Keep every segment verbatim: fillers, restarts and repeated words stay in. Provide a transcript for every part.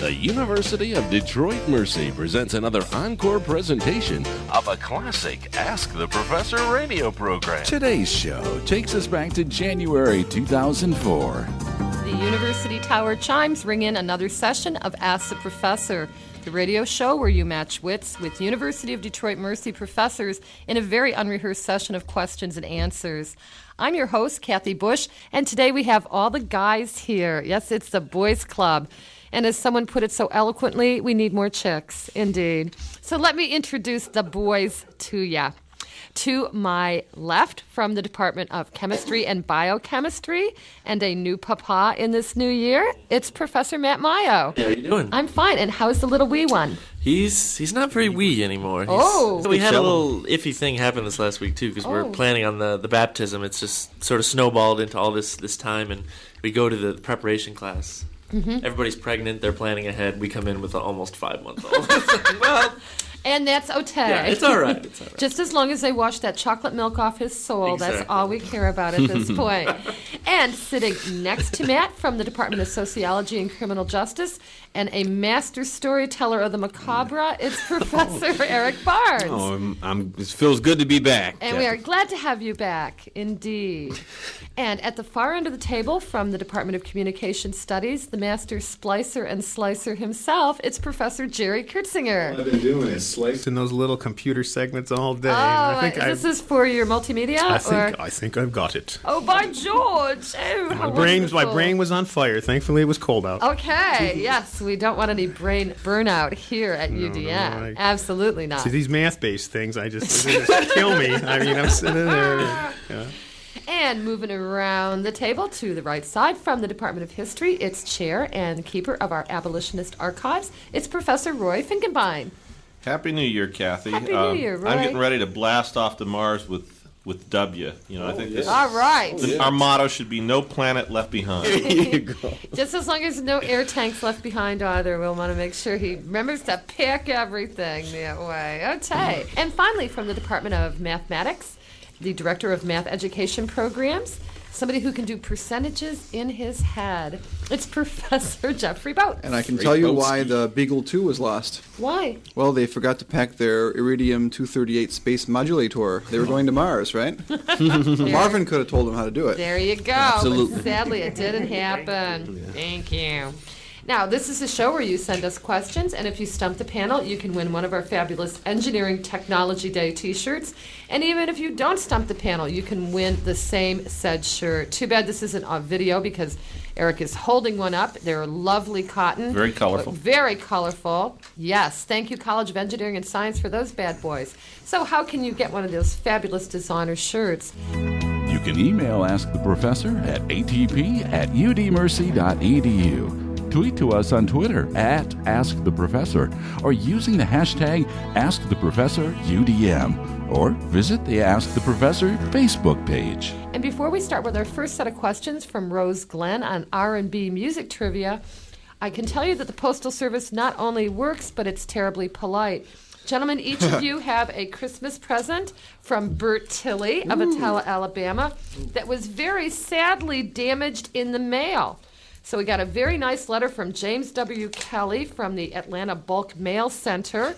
The University of Detroit Mercy presents another encore presentation of a classic Ask the Professor radio program. Today's show takes us back to January two thousand four. The University Tower chimes ring in another session of Ask the Professor, the radio show where you match wits with University of Detroit Mercy professors in a very unrehearsed session of questions and answers. I'm your host, Kathy Bush, and today we have all the guys here. Yes, it's the Boys Club. And as someone put it so eloquently, we need more chicks, indeed. So let me introduce the boys to ya. To my left, from the Department of Chemistry and Biochemistry, and a new papa in this new year, it's Professor Matt Mayo. How are you doing? I'm fine. And how's the little wee one? He's he's not very wee anymore. He's, Oh. so we had a little iffy thing happen this last week, too, because Oh. we're planning on the, the baptism. It's just sort of snowballed into all this, this time, and we go to the preparation class. Mm-hmm. Everybody's pregnant. They're planning ahead. We come in with an almost five-month-old. Well, And that's okay. yeah, it's all right. It's all right. Just as long as they wash that chocolate milk off his soul, that's Exactly. all we care about at this point. And sitting next to Matt from the Department of Sociology and Criminal Justice and a master storyteller of the macabre, it's Professor Eric Barnes. Oh, I'm, I'm, it feels good to be back. And we are glad to have you back, indeed. And at the far end of the table from the Department of Communication Studies, the master splicer and slicer himself, it's Professor Jerry Kurtzinger. All I've been doing is slicing those little computer segments all day. Oh, I think is I've, this is for your multimedia? I or? think I think I've got it. Oh, by George! Oh, My how brain, my wonderful. brain was on fire. Thankfully, it was cold out. Okay, yes, we don't want any brain burnout here at U D M. no, I- Absolutely not. See, these math-based things, I just, they just kill me. I mean, I'm sitting there. Yeah. And moving around the table to the right side from the Department of History, it's chair and keeper of our abolitionist archives. It's Professor Roy Finkenbein. Happy New Year, Kathy. Happy New Um, Year, Roy. I'm getting ready to blast off to Mars with with W. You know, I think this, All right. the- our motto should be "No planet left behind." Just as long as no air tanks left behind either, we'll want to make sure he remembers to pack everything that way. Okay. And finally, from the Department of Mathematics, the Director of Math Education Programs, somebody who can do percentages in his head. It's Professor Jeffrey Boat. And I can tell you why the Beagle two was lost. Why? Well, they forgot to pack their Iridium two thirty-eight space modulator. They were going to Mars, right? Marvin could have told them how to do it. There you go. Absolutely. But sadly, it didn't happen. Thank you. Now, this is a show where you send us questions, and if you stump the panel, you can win one of our fabulous Engineering Technology Day t-shirts. And even if you don't stump the panel, you can win the same said shirt. Too bad this isn't on video because Eric is holding one up. They're lovely cotton. Very colorful. Very colorful. Yes. Thank you, College of Engineering and Science, for those bad boys. So how can you get one of those fabulous designer shirts? You can email Ask the Professor at a t p at u d mercy dot e d u. Tweet to us on Twitter at Ask the Professor or using the hashtag Ask the Professor U D M, or visit the Ask the Professor Facebook page. And before we start with our first set of questions from Rose Glenn on R and B music trivia, I can tell you that the Postal Service not only works, but it's terribly polite. Gentlemen, each of you have a Christmas present from Bert Tilley of Atala, Alabama, that was very sadly damaged in the mail. So we got a very nice letter from James W. Kelly from the Atlanta Bulk Mail Center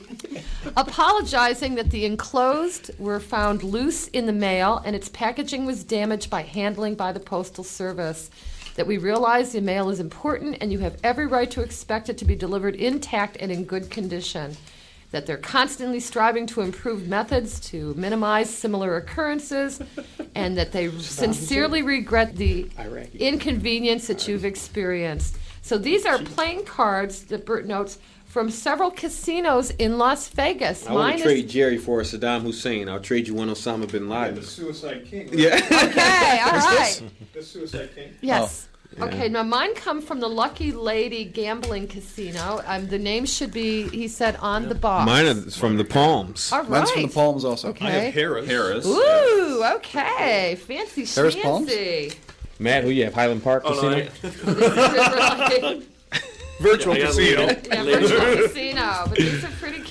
apologizing that the enclosed were found loose in the mail and its packaging was damaged by handling by the Postal Service. That we realize the mail is important and you have every right to expect it to be delivered intact and in good condition. That they're constantly striving to improve methods to minimize similar occurrences, and that they sincerely regret the inconvenience that you've experienced. So these are playing cards that Bert notes from several casinos in Las Vegas. I want Mine to is- trade Jerry for a Saddam Hussein. I'll trade you one Osama bin Laden. The Suicide King. Yeah. Okay, all right. The Suicide King. Yes. Oh, Okay, now mine come from the Lucky Lady Gambling Casino. Um, the name should be, he said, on the box. Mine is from the Palms. All right. Mine's from the Palms also. Okay. Harris. Harris. Ooh, okay. Fancy Harris Palms? schmancy. Matt, who you have? Highland Park Oh, no, Casino? I, Virtual I gotta casino. leave it. Yeah, Leave it. virtual casino. But these are pretty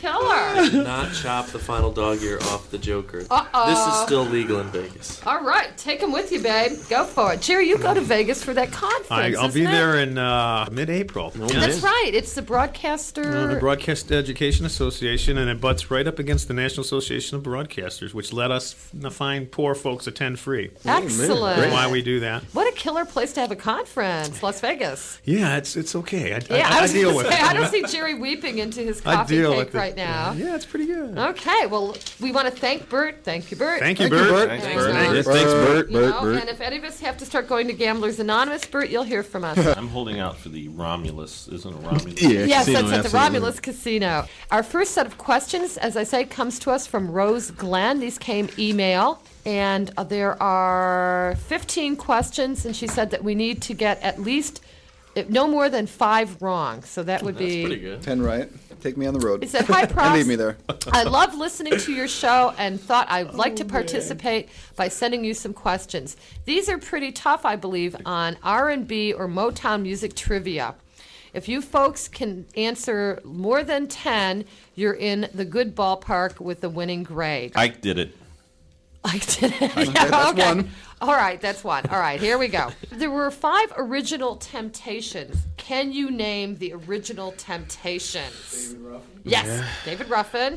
killer. Do not chop the final dog ear off the Joker. Uh-oh. This is still legal in Vegas. All right, take him with you, babe. Go for it. Jerry, you go to Vegas for that conference. I, I'll be isn't it? there in uh, mid-April. That's right. It's the broadcaster. Uh, the Broadcast Education Association, and it butts right up against the National Association of Broadcasters, which let us f- find poor folks attend free. Excellent. That's why we do that. What a killer place to have a conference, Las Vegas. Yeah, it's it's okay. I, Yeah, I, I, I was deal gonna with say, it. I don't see Jerry weeping into his I coffee deal cake with it. right now. Yeah, it's pretty good. Okay, well, we want to thank Bert. Thank you, Bert. Thank you, Thank you, Bert. Bert. Thanks, Bert. Bert. Yes, thanks, Bert. You Bert, know, Bert. and if any of us have to start going to Gamblers Anonymous, Bert, you'll hear from us. I'm holding out for the Romulus. Isn't it Romulus? Yeah, Yes, casino, that's at the absolutely. Romulus Casino. Our first set of questions, as I say, comes to us from Rose Glenn. These came email, and uh, there are fifteen questions, and she said that we need to get at least uh, no more than five wrong. So that would That's be. pretty good. Ten right. Take me on the road. He said, "Hi, And Prof. leave me there. I love listening to your show and thought I'd like to participate by sending you some questions. These are pretty tough, I believe, on R and B or Motown music trivia. If you folks can answer more than ten, you're in the good ballpark with the winning grade." Ike did it. I did it. Okay, that's one. All right, that's one. All right, here we go. There were five original Temptations. Can you name the original Temptations? David Ruffin? Yes, David Ruffin.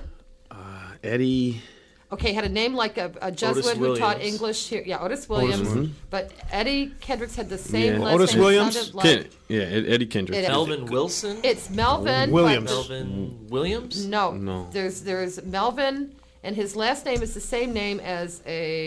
Eddie. Okay, had a name like a, a Jesuit who taught Williams. English here. Yeah, Otis Williams. Williams. But Eddie Kendricks had the same Yeah. last Otis name. It Williams? sounded like- Ken, yeah, Ed- Eddie Kendrick. It- Melvin Wilson? It's Melvin. Williams. but- Melvin Williams? No, No. There's there's Melvin, and his last name is the same name as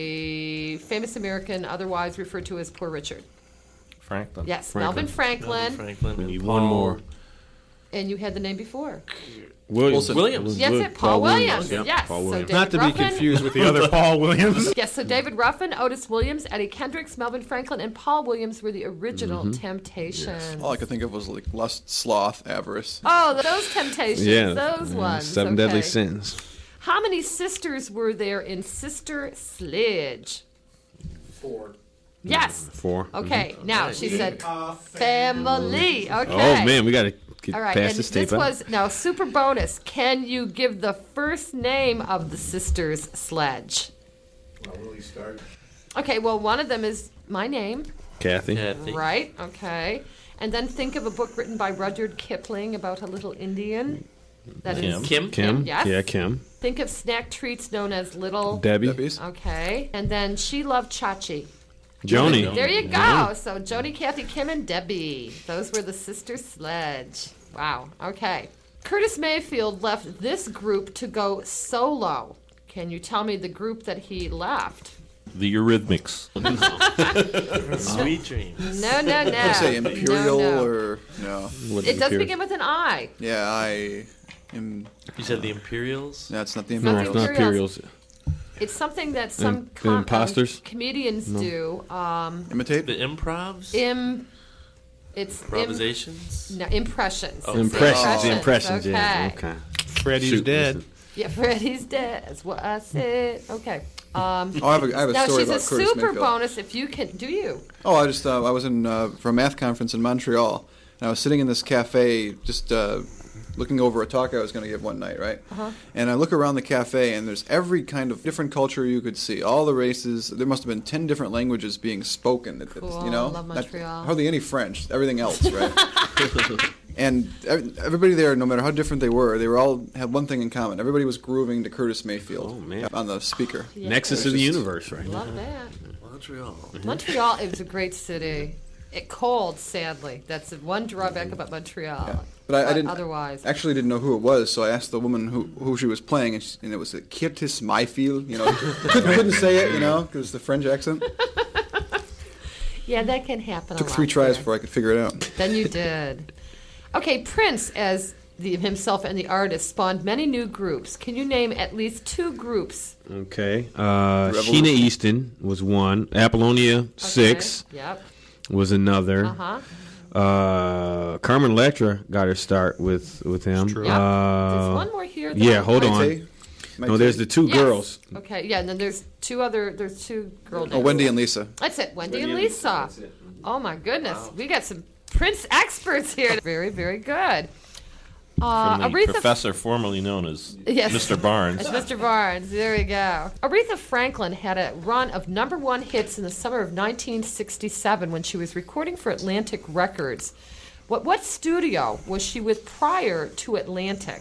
a famous American, otherwise referred to as Poor Richard. Franklin. Yes, Franklin. Melvin Franklin. Melvin Franklin. We and need Paul- one more. And you had the name before. Williams. Wilson. Williams. Yes, it Paul, Williams. Yep, Yes, Paul so Williams. David Not to be Ruffin- confused with the other Paul Williams. Yes, so David Ruffin, Otis Williams, Eddie Kendricks, Melvin Franklin, and Paul Williams were the original Mm-hmm. Temptations. All I could think of was like lust, sloth, avarice. Oh, those Temptations. Yeah. Those yeah, ones. Seven okay. Deadly Sins. How many sisters were there in Sister Sledge? Four. Yes. Four. Okay, now she said Uh, family. Okay. Oh, man, we got to get All right, past and this tape this out. was now super bonus. Can you give the first name of the sisters Sledge? Well, will you start? Okay, well, one of them is my name, Kathy. Kathy. right? Okay, and then think of a book written by Rudyard Kipling about a little Indian. That is Kim? Kim. Yes. Yeah, Kim. Think of snack treats known as little. Debbie. Debbie's. Okay, and then she loved Chachi. Joni. There you go. So Joni, Kathy, Kim, and Debbie. Those were the Sister Sledge. Wow. Okay. Curtis Mayfield left this group to go solo. Can you tell me the group that he left? The Eurythmics. Sweet Dreams. No, no, no. Did I say imperial no, no. or no? What It does appears- begin with an I. Yeah, I am. You said the Imperials? That's not the No, Not imperial. the it's not Imperials. It's something that some Im- com- um, imposters? comedians do. Um, Imitate. The Improvs? im, it's im, Improvisations? no, impressions. Oh. It's Impressions. the The impressions, yeah. Okay. Okay. Freddie's Shoot, dead. listen. Yeah, Freddie's dead. That's what I said. Okay. Um, Oh, I have a, I have a now story she's about a Curtis super Mayfield. bonus if you can. Do you? Oh, I just uh, I was in uh, for a math conference in Montreal, and I was sitting in this cafe just uh, looking over a talk I was going to give one night, right? Uh-huh. And I look around the cafe, and there's every kind of different culture you could see, all the races. There must have been ten different languages being spoken. It- it's, Cool, You know, love Not- Montreal. hardly any French. Everything else, right? And ev- everybody there, no matter how different they were, they were all had one thing in common. Everybody was grooving to Curtis Mayfield Oh, man. on the speaker. Yeah, Nexus of the universe, right? Love that. Montreal. Montreal is a great city. It cold, sadly. That's the one drawback about Montreal. Yeah. But I, I didn't Otherwise, actually didn't know who it was, so I asked the woman who, who she was playing, and, she, and it was a Curtis Mayfield. You know, couldn't, couldn't say it, you know, because the French accent. yeah, that can happen. Took a three lot tries there. before I could figure it out. Then you did. Okay, Prince, as the, himself and the artist, spawned many new groups. Can you name at least two groups? Okay. Uh, Revolution. Sheena Easton was one. Apollonia Six Okay. Yep. was another. Uh huh. Uh, Carmen Electra got her start with with him. true. Yep. Uh, There's one more here. though. yeah, hold Maite? on. Maite? No, there's the two Yes. girls. Okay, yeah, and then there's two other. There's two girl names. Oh, Wendy and Lisa. That's it, Wendy and Lisa. Oh my goodness, we got some Prince experts here. Very, very good. Uh, From the Aretha professor formerly known as Yes. Mister Barnes. It's Mister Barnes. There we go. Aretha Franklin had a run of number one hits in the summer of nineteen sixty-seven when she was recording for Atlantic Records. What what studio was she with prior to Atlantic?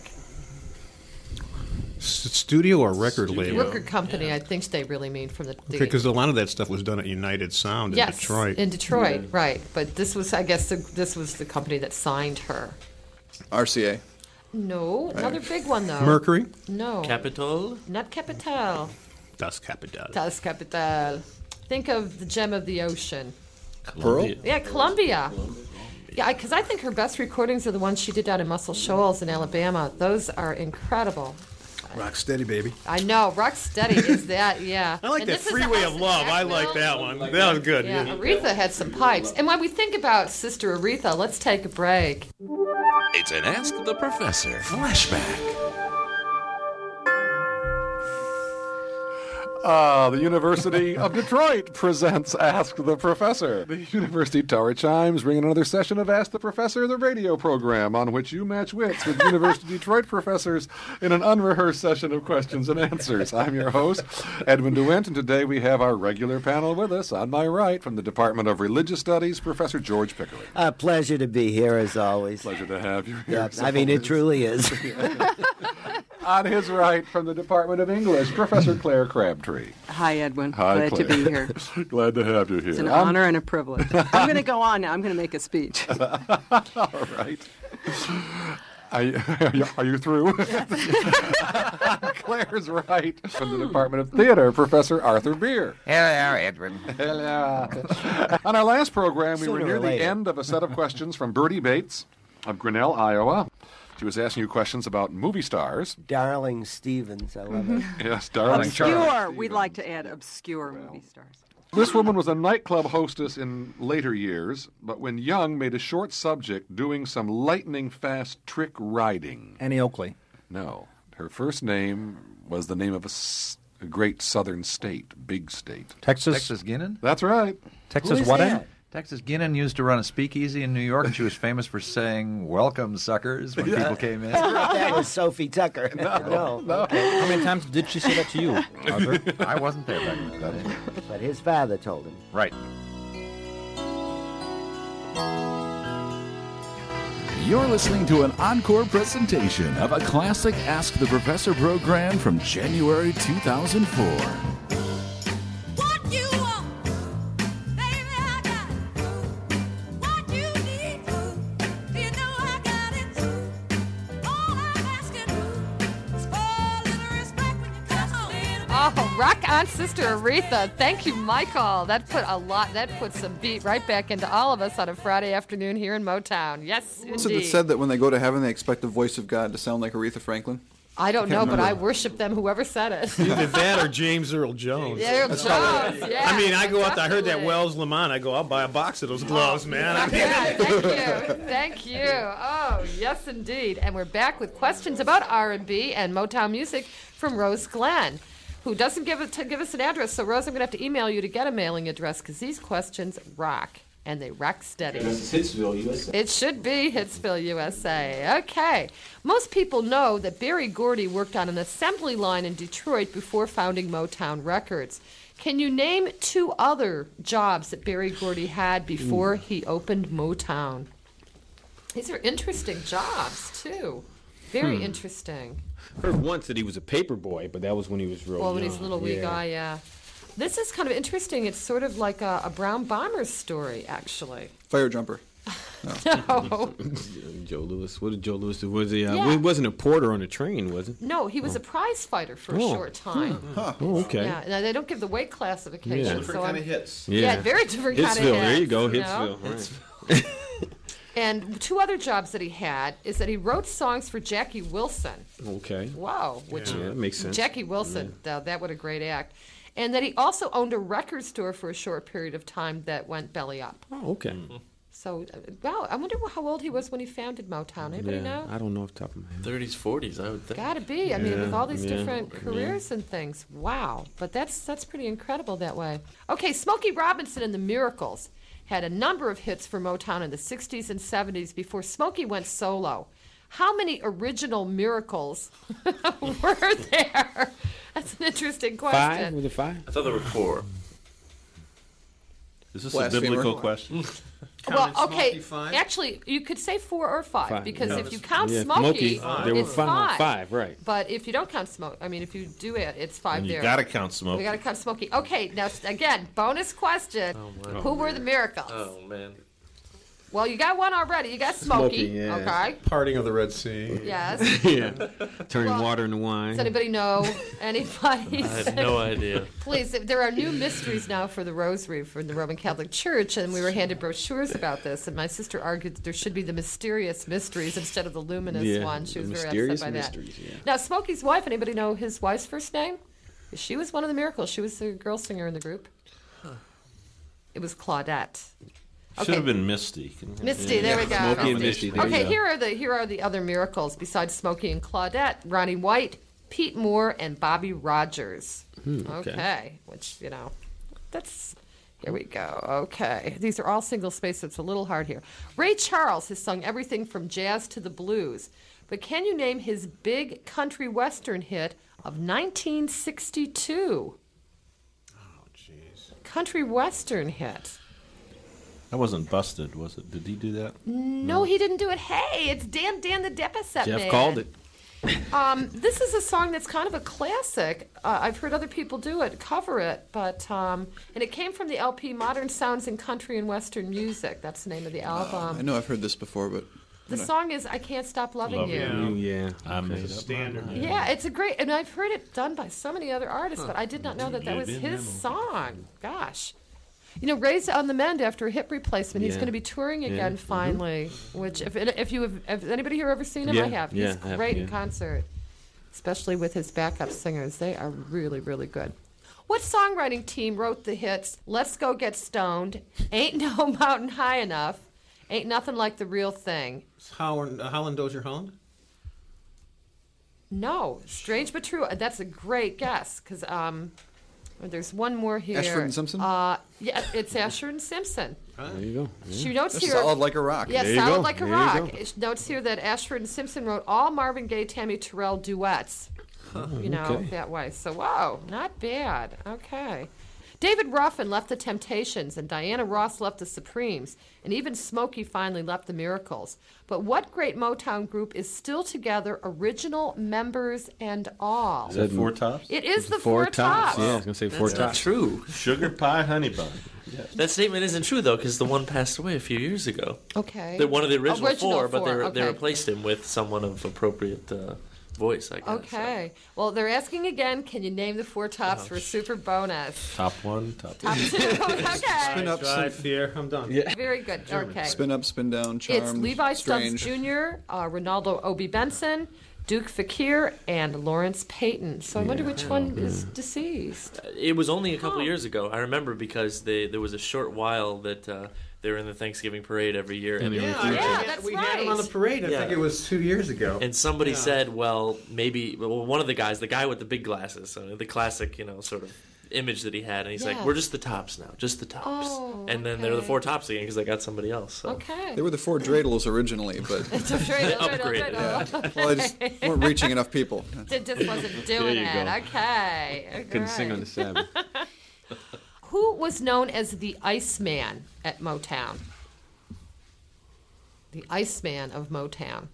S- studio or record label? Record company, I think they really mean from the. the Okay, because a lot of that stuff was done at United Sound in yes, Detroit. in Detroit, right? But this was, I guess, the, this was the company that signed her. R C A. No, another big one though. Mercury? No. Capitol? Not Capital. Das Kapital. Das Capital. Think of the gem of the ocean. Pearl? Yeah, Columbia. Yeah, because I think her best recordings are the ones she did down in Muscle Shoals in Alabama. Those are incredible. Rock steady, baby. I know, rock steady is that, yeah. I like And that this is Freeway the of house Love. in I like Jacksonville. that one. That was good. Yeah, Yeah. Aretha had some pipes. And when we think about Sister Aretha, let's take a break. It's an Ask the Professor flashback. Uh, the University of Detroit presents Ask the Professor. The University Tower Chimes bring another session of Ask the Professor, the radio program on which you match wits with University of Detroit professors in an unrehearsed session of questions and answers. I'm your host, Edwin DeWint, and today we have our regular panel with us. On my right, from the Department of Religious Studies, Professor George Pickering. A pleasure to be here, as always. Pleasure to have you here. Yep, I mean, it truly is. On his right, from the Department of English, Professor Claire Crabtree. Hi, Edwin. Hi, Glad Claire. to be here. Glad to have you here. It's an I'm- honor and a privilege. I'm going to go on now. I'm going to make a speech. All right. Are you, are you, are you through? Claire's right. From the Department of Theater, Professor Arthur Beer. Hello, Edwin. Hello. On our last program, we Sooner were near or the later. end of a set of questions from Bertie Bates of Grinnell, Iowa. She was asking you questions about movie stars. Darling Stevens, I love it. Yes, darling. Obscure. We'd like to add obscure movie stars. This woman was a nightclub hostess in later years, but when young, made a short subject doing some lightning-fast trick riding. Annie Oakley. No. Her first name was the name of a, s- a great southern state, big state. Texas. Texas Guinan? That's right. Texas Who is what? that? Texas Guinan used to run a speakeasy in New York, and she was famous for saying, "Welcome, suckers," when people came in. That was Sophie Tucker. No. No. How many times did she say that to you, Arthur? I wasn't there back then. But his father told him. Right. You're listening to an encore presentation of a classic Ask the Professor program from January two thousand four. Oh, rock on, Sister Aretha. Thank you, Michael. That put a lot, that put some beat right back into all of us on a Friday afternoon here in Motown. Yes, Was it indeed. said that when they go to heaven, they expect the voice of God to sound like Aretha Franklin? I don't I know, can't but I remember. worship them, whoever said it. Either that or James Earl Jones. Yeah, Earl Jones, yeah. I mean, I go out there, I heard that definitely. Wells Lamont. I go, I'll buy a box of those gloves, man. I mean, Yeah, thank you. Thank you. Oh, yes, indeed. And we're back with questions about R and B and Motown music from Rose Glenn, who doesn't give, it to give us an address. So, Rose, I'm going to have to email you to get a mailing address because these questions rock, and they rock steady. This is Hitsville, U S A. It should be Hitsville, U S A. Okay. Most people know that Berry Gordy worked on an assembly line in Detroit before founding Motown Records. Can you name two other jobs that Berry Gordy had before he opened Motown? These are interesting jobs, too. Very Hmm. interesting. Heard once that he was a paper boy, but that was when he was real Well, when young. he's a little wee Yeah. guy, yeah. This is kind of interesting. It's sort of like a, a Brown Bombers story, actually. Fire jumper. No. Joe Louis. What did Joe Louis do? Was he? Uh, Yeah. He wasn't a porter on a train, was it? No, he was a prize fighter for a Oh. short time. Hmm. Oh, okay. Yeah, now they don't give the weight classification. Yeah. so Different I'm- kinda hits. Yeah, Yeah. very different kind of hits. Hitsville, there you go, know? Hitsville, right. And two other jobs that he had is that he wrote songs for Jackie Wilson. Okay. Wow, which Yeah, that makes sense. Jackie Wilson, though, that what a great act. And that he also owned a record store for a short period of time that went belly up. Oh, okay. So, uh, wow, I wonder how old he was when he founded Motown. Anybody yeah, know? I don't know off the top of my head. thirties, forties, I would think. Gotta be. I mean, with all these Yeah, different yeah. careers and things. Wow. But that's that's pretty incredible that way. Okay, Smokey Robinson and the Miracles had a number of hits for Motown in the sixties and seventies before Smokey went solo. How many original miracles were there? That's an interesting question. Five? Was it five? I thought there were four. Is this Blasphemer. a biblical question? Well, okay. Smokey five? Actually, you could say four or five, Five, because yeah. if you count Yeah, Smokey, Smokey, there were it's five- five. five, right. But if you don't count Smoke, I mean, if you do it, it's five And you there. got to count Smokey. We got to count Smokey. Okay, now again, bonus question: my Who were the miracles? Oh man. Well, you got one already. You got Smokey. Smokey, yeah. Okay. Parting of the Red Sea. Yes. Yeah. Turning Well, water into wine. Does anybody know? Anybody? I have no idea. Please, there are new mysteries now for the Rosary from the Roman Catholic Church, and we were handed brochures about this. And my sister argued that there should be the mysterious mysteries instead of the luminous Yeah, one. She the was very mysterious upset by that. mysteries, yeah. Now, Smokey's wife. Anybody know his wife's first name? She was one of the miracles. She was the girl singer in the group. It was Claudette. Should have been Misty. Misty, Yeah. there we go. Smokey and Misty, there you Okay, go. here are the here are the other miracles besides Smokey and Claudette: Ronnie White, Pete Moore, and Bobby Rogers. Hmm, okay. Okay, which you know, that's here we go. Okay, these are all single space, so it's a little hard here. Ray Charles has sung everything from jazz to the blues, but can you name his big country western hit of nineteen sixty-two? Oh, jeez. Country western hit. That wasn't Busted, was it? Did he do that? No, he didn't do it. Hey, it's Dan Dan the Depaset Jeff Man. called it. Um, this is a song that's kind of a classic. Uh, I've heard other people do it, cover it, but um, and it came from the L P Modern Sounds in Country and Western Music. That's the name of the I album. know I've heard this before, but The song is "I Can't Stop Loving Love You." You. Yeah. I made up Standard. my mind. Yeah, it's a great, and I've heard it done by so many other artists, but I did not know that that was his song. Gosh. You know, Ray's on the mend after a hip replacement. He's Yeah. going to be touring Yeah. again Mhm. finally. Which, if if you have, have anybody here ever seen him? Yeah. I have. Yeah, He's I have, great yeah. in concert, especially with his backup singers. They are really, really good. What songwriting team wrote the hits "Let's Go Get Stoned," "Ain't No Mountain High Enough," "Ain't Nothing Like the Real Thing"? Howard, uh, Holland Dozier Holland? No, strange but true. That's a great guess because um, there's one more here. Ashford and Simpson? Uh, yeah, it's Ashford and Simpson. There you go. Yeah. She notes That's here. solid like a rock. Yeah, There you solid go. like a There you rock. go. It notes here that Ashford and Simpson wrote all Marvin Gaye, Tammy Terrell duets. You know, okay. that way. So, whoa, not bad. Okay. David Ruffin left the Temptations, and Diana Ross left the Supremes, and even Smokey finally left the Miracles. But what great Motown group is still together, original members and all? Is that Four Tops? It is the Four Four, Tops. Tops. Yeah, I was gonna say Four That's not Tops. true. Sugar Pie Honey Bun. That statement isn't true though, because the one passed away a few years ago. Okay. They're one of the original, Original four, but they, four, re- they okay. replaced him with someone of appropriate uh, voice, I guess. Okay. Well, they're asking again, can you name the Four Tops for a super bonus? Top one, top two. Top two. Okay. Spin up, Drive spin, Fear. I'm done. Yeah. Very good. Okay. spin up, spin down, charm, It's Levi Stubbs strange. Junior, uh, Ronaldo Obi Benson, Duke Fakir, and Lawrence Payton. So I wonder which one is deceased. It was only a couple Oh. years ago. I remember because they, there was a short while that uh, they were in the Thanksgiving parade every year. And, they Yeah, were I- Yeah, I- that's we had him on the right. parade. I Yeah. think it was two years ago. and somebody Yeah. said, well, maybe well, one of the guys, the guy with the big glasses, uh, the classic, you know, sort of image that he had, and he's Yeah. like, we're just the Tops now, just the Tops. Oh, and then they're the okay. Four Tops again because they got somebody else. So. Okay. They were the Four Dreidels originally, but It's a dreidel, dreidel, Upgraded. dreidel. well, they just weren't reaching enough people. It just wasn't doing you it. go. Okay. Couldn't sing on Alright. the Sabbath. Who was known as the Iceman at Motown? The Iceman of Motown.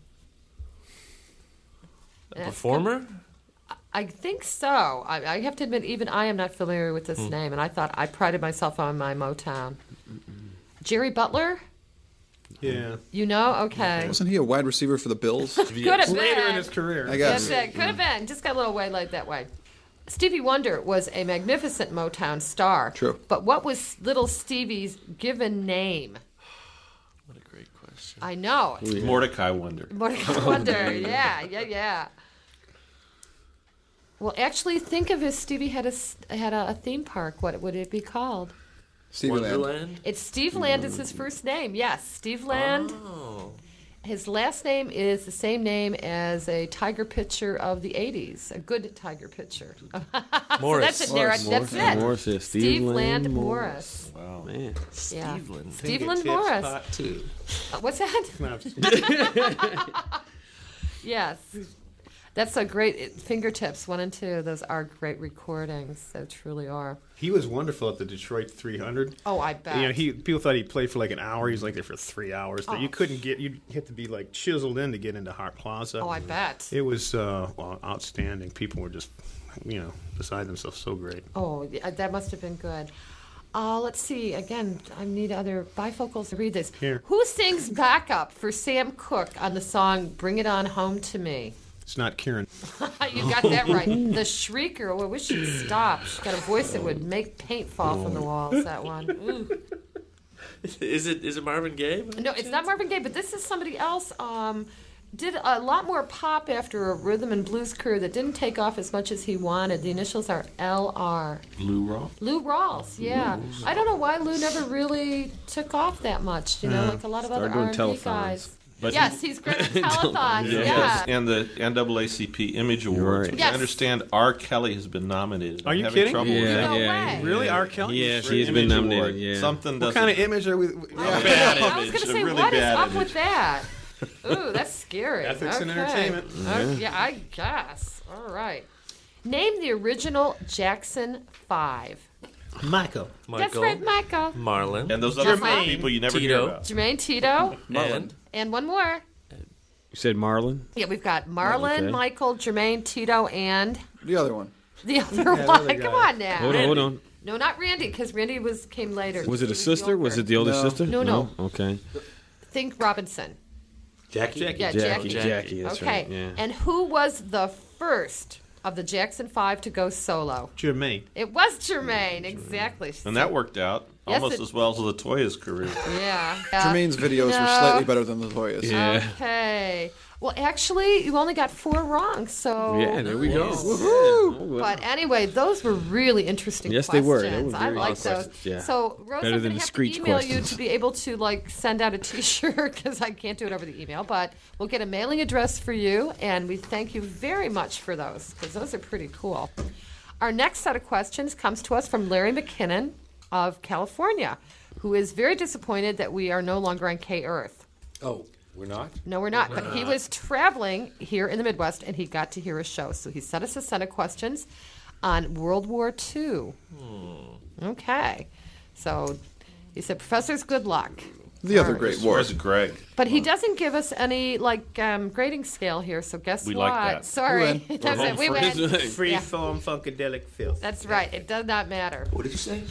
A That's performer? I think so. I, I have to admit, even I am not familiar with this Hmm. name, and I thought I prided myself on my Motown. Jerry Butler? Yeah. You know? Okay. Wasn't he a wide receiver for the Bills? Could have been. Later in his career. I guess. That's it. Could have been. Just got a little waylaid that way. Stevie Wonder was a magnificent Motown star. True. But what was little Stevie's given name? What a great question. I know. Mordecai Wonder. Mordecai Wonder. Yeah, yeah, yeah. Well, actually, think of if Stevie had a s- had a, a theme park. What would it be called? Stevie Land. Wonderland? It's Steve Land is his first name. Yes, Steve Land. Oh. His last name is the same name as a Tiger pitcher of the eighties, a good Tiger pitcher. Morris. So that's it, Nara. Morris. That's Morris. it. Morris, yeah, Steve, Steve Land, Land Morris. Wow. Man. Yeah. Steveland. Steve Land Morris. Uh, what's that? Yes. That's a great Fingertips one and two. Those are great recordings. They truly are. He was wonderful at the Detroit three hundred. Oh, I bet. You know, he people thought he played for like an hour. He was like there for three hours. Oh. You couldn't get. You had to be like chiseled in to get into Hart Plaza. Oh, I bet. It was uh, well, outstanding. People were just, you know, beside themselves. So great. Oh, yeah, that must have been good. Uh, let's see. Again, I need other bifocals to read this. Here. Who sings backup for Sam Cooke on the song "Bring It On Home to Me"? It's not Kieran. You got that right. The Shrieker. Oh, I wish she'd stop. She's got a voice that would make paint fall from the walls. That one. Ooh. Is it is it Marvin Gaye? No, it's not Marvin Gaye, but this is somebody else. Um, did a lot more pop after a rhythm and blues career that didn't take off as much as he wanted. The initials are L R. Lou Rawls? Lou Rawls, yeah. I don't know why Lou never really took off that much, you know, Yeah. like a lot of Started other doing R and B telethons. guys. But yes, he's great at telethons, yeah. Yes, and the N double A C P Image Awards. right. Which Yes. I understand R. Kelly has been nominated. Are I'm you having kidding? Trouble Yeah, with that. No yeah. way. Really, R. Kelly? Yeah, For he's Image been nominated. Award. Yeah. Something What doesn't. kind of image are we? Yeah. Bad I was image, going to a say, really what is bad up image. with that? Ooh, that's scary. Ethics okay. and entertainment. Okay, yeah, I guess. All right. Name the original Jackson Five. Michael. That's right, Michael. Marlon. And those other Jermaine. people you never Tito. hear about. Jermaine Tito. And And one more. You said Marlon? Yeah, we've got Marlon, Okay. Michael, Jermaine, Tito, and The other one. the other the one. other Come guy. on now. Hold on, hold on. No, not Randy, because Randy was came later. Was it He a sister? Was it the older No. sister? No, no. Okay. Think Robinson. Jackie? Jackie. Yeah, Jackie. Jackie. Jackie, that's okay. right. Yeah. And who was the first of the Jackson Five to go solo? Jermaine. It was Jermaine, exactly. And that worked out Yes, almost it- as well as Latoya's career. Yeah. yeah. Jermaine's videos were No. slightly better than Latoya's. Yeah. Okay. Well, actually, you only got four wrong, so. Yeah, there we go. Woohoo! But anyway, those were really interesting Yes, they questions. were. They were I very like good those. questions, yeah. So, Rose, Better I'm than going the to have Screech to email you questions. to be able to like send out a T-shirt because I can't do it over the email. But we'll get a mailing address for you, and we thank you very much for those because those are pretty cool. Our next set of questions comes to us from Larry McKinnon of California, who is very disappointed that we are no longer on K Earth. Oh, we're not? No, we're not. But he was traveling here in the Midwest, and he got to hear a show. So he sent us a set of questions on World War Two. Okay. So he said, Professors, good luck. The other All right. great war. Where's Greg? But he doesn't give us any like um, grading scale here. So guess We what? like that. Sorry, We That's We're it. We home win. Free Yeah. form funkadelic filth. That's right. It does not matter. What did you say?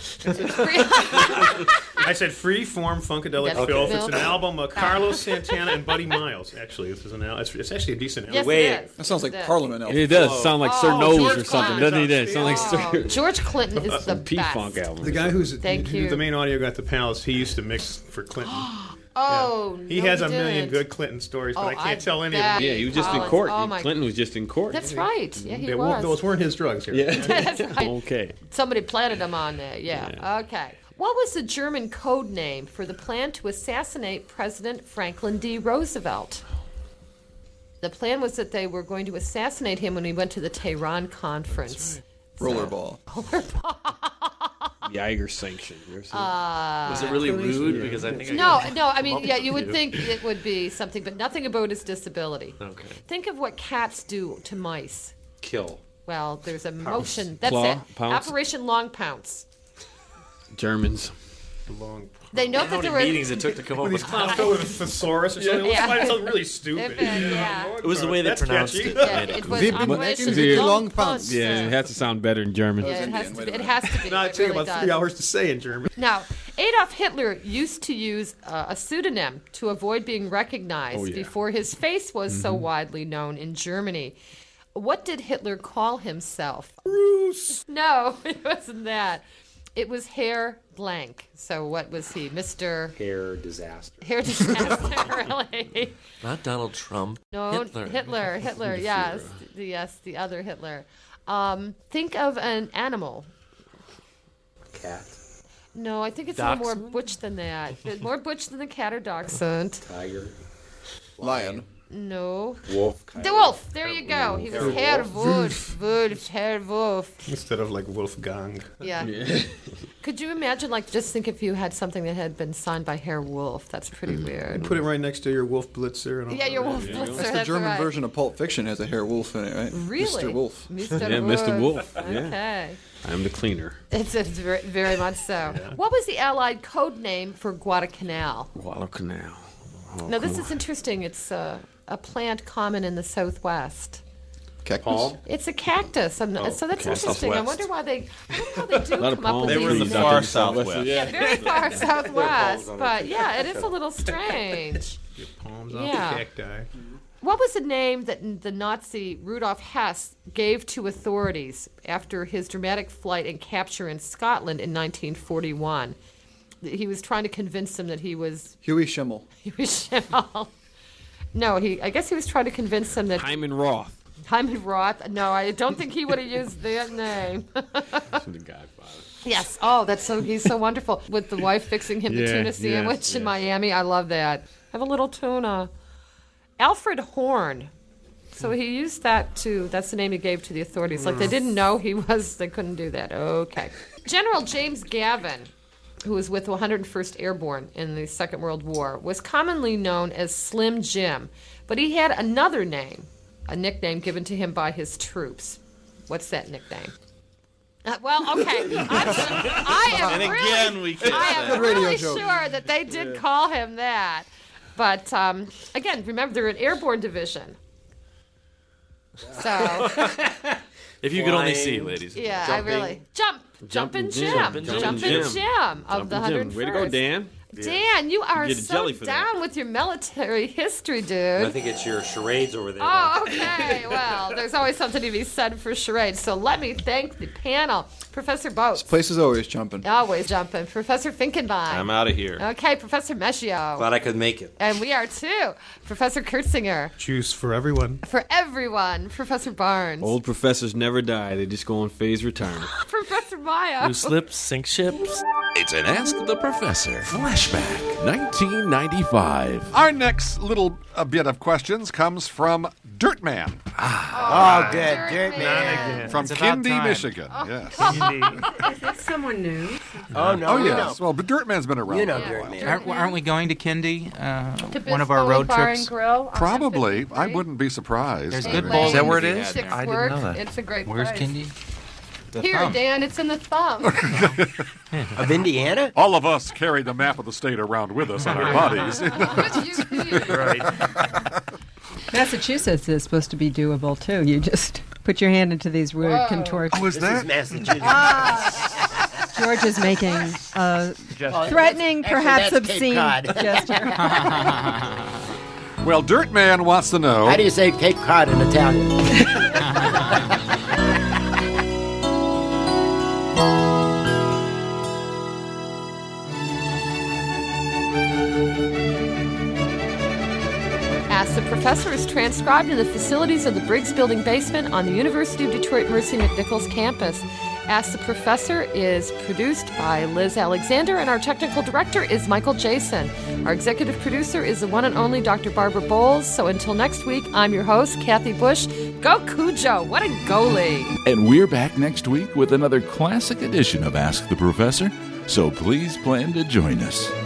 I said free form funkadelic Okay. filth. It's an Filth. album of Carlos Santana and Buddy Miles. Actually, this is an al- it's, it's actually a decent album. Yes, Wait. it is. That sounds like It is. Parliament. It does sound like Sir Oh, Nose George or something, Clinton. doesn't he? It sounds like Oh, Sir George Clinton is the P-Funk best. album. The guy who's Thank who- you. the main audio guy at the Palace, he used to mix for Clinton. Oh, He no, has he a million didn't. good Clinton stories, but Oh, I can't I tell any bet. of them. Yeah, he was just in Collins. court. Oh, my- Clinton was just in court. That's right. Yeah, he They was. weren't- those weren't his drugs here. Yeah. That's right. Okay. Somebody planted him on there. Yeah. Okay. What was the German code name for the plan to assassinate President Franklin D. Roosevelt? The plan was that they were going to assassinate him when he went to the Tehran conference. Rollerball. The Eiger sanction. Uh, Was it really rude? Because I think I No, could no. I come mean, up yeah, with you a would few. think it would be something, but nothing about his disability. Okay. Think of what cats do to mice. Kill. Well, there's a motion. That's Claw, it. pounce. Operation Long Pounce. Germans. Long. They know How that many there were meetings it took to come up When with these clowns go with a thesaurus or something, Yeah. yeah. something really stupid. If it- yeah. Lord It was the way they That's pronounced catchy. it. Yeah, it was Wir bemerken Operation die Long Long Pounce. Pounce. Yeah, it has to sound better in German. Yeah, it Indian. has to Wait be. a It minute. has to be. No, it It took really about three does. hours to say in German. Now, Adolf Hitler used to use uh, a pseudonym to avoid being recognized Oh, yeah. before his face was so widely known in Germany. What did Hitler call himself? Bruce. No, it wasn't that. It was Herr Blank. So what was he, Mister Hair disaster. Hair Disaster? Really? Not Donald Trump. No, Hitler. Hitler. Hitler. Yes, the, yes, the other Hitler. Um, think of an animal. Cat. No, I think it's a little more Dachshund? butch than that. More butch than the cat or dachshund. Tiger. Lion. No. Wolf. The wolf. There you go. He was Herr Wolf. Wolf. Herr Wolf. Instead of like Wolfgang. Yeah. Could you imagine, like, just think if you had something that had been signed by Herr Wolf? That's pretty weird. And put it right next to your Wolf Blitzer. And all Yeah, your that. Wolf Blitzer. That's the That's German right. version of Pulp Fiction has a Herr Wolf in it, right? Really? Mister Wolf. Mister Yeah, Mister Wolf. Yeah. Okay. I'm the cleaner. It's, it's very, very much so. What was the Allied code name for Guadalcanal? Guadalcanal. Oh, Now, this come is interesting. It's uh, a plant common in the Southwest. Cactus? Palm? It's a cactus. I'm, Oh, so that's okay. interesting. I Southwest. wonder why they, I wonder how they do A lot of come up palm with They were in the these. far Southwest. southwest. Yeah, very far southwest. on But it. yeah, it is a little strange. Your palms Yeah. off the cacti. What was the name that the Nazi Rudolf Hess gave to authorities after his dramatic flight and capture in Scotland in nineteen forty-one? He was trying to convince them that he was Huey Schimmel. Huey Schimmel. No, he. I guess he was trying to convince them that Hyman Roth. Hyman Roth. No, I don't think he would have used that name. The Godfather. Yes. Oh, that's so. He's so wonderful with the wife fixing him the Yeah, tuna yes, sandwich in yes. Miami. I love that. Have a little tuna. Alfred Horn. So he used that to. That's the name he gave to the authorities. Like they didn't know he was. They couldn't do that. Okay. General James Gavin, who was with the one hundred first Airborne in the Second World War, was commonly known as Slim Jim, but he had another name, a nickname given to him by his troops. What's that nickname? Uh, well, okay. I'm, I am And really, again, we can't I am Good radio really joke. sure that they did call him that. But um, again, remember they're an airborne division. So If you could only Flying. see, ladies. yeah, Jumping. I really jump, jumping Jim, Jumping jumping Jim. Jim, of the Jumping hundred Jim. first. Way to go, Dan. Dan, you are get a so jelly for that. down with your military history, I dude. think it's your charades over there. Oh, okay. Well, there's always something to be said for charades. So let me thank the panel. Professor Boats. This place is always jumping. Always jumping. Professor Finkenbein. I'm out of here. Okay, Professor Meschio. Glad I could make it. And we are too. Professor Kurtzinger. Juice for everyone. For everyone. Professor Barnes. Old professors never die. They just go on phased retirement. Professor Maya. Who slips, sink ships. It's an Ask the Professor flashback, nineteen ninety-five. Our next little uh, bit of questions comes from Dirtman Oh, good. Dirt man. from It's about Kindy, time. Michigan. Yes. Is that someone new? Oh, no. Oh, you yes. Well, but Dirtman's been around. know. You know for a Dirt while. Man. Aren't, aren't we going to Kindy? Uh, To one of our Bispo road Bar trips. and Grill on Probably. M I fifty-three. wouldn't be surprised. There's I good mean- bowls. Is that where it to be is? had Six there. I didn't work. know that. It's a great Where's place. Kindy? The Here, thumb. Dan, it's in the thumb. Of Indiana? All of us carry the map of the state around with us on our bodies. But you do. Massachusetts is supposed to be doable too. You just put your hand into these weird Whoa. contortions. Oh, is This is that? Massachusetts. George is making a Well, threatening, actually, perhaps that's Cape obscene Cod. gesture. Well, Dirtman wants to know. How do you say Cape Cod in Italian? Ask the Professor is transcribed in the facilities of the Briggs Building basement on the University of Detroit Mercy McNichols campus. Ask the Professor is produced by Liz Alexander, and our technical director is Michael Jason. Our executive producer is the one and only Doctor Barbara Bowles. So until next week, I'm your host, Kathy Bush. Go Cujo! What a goalie! And we're back next week with another classic edition of Ask the Professor, so please plan to join us.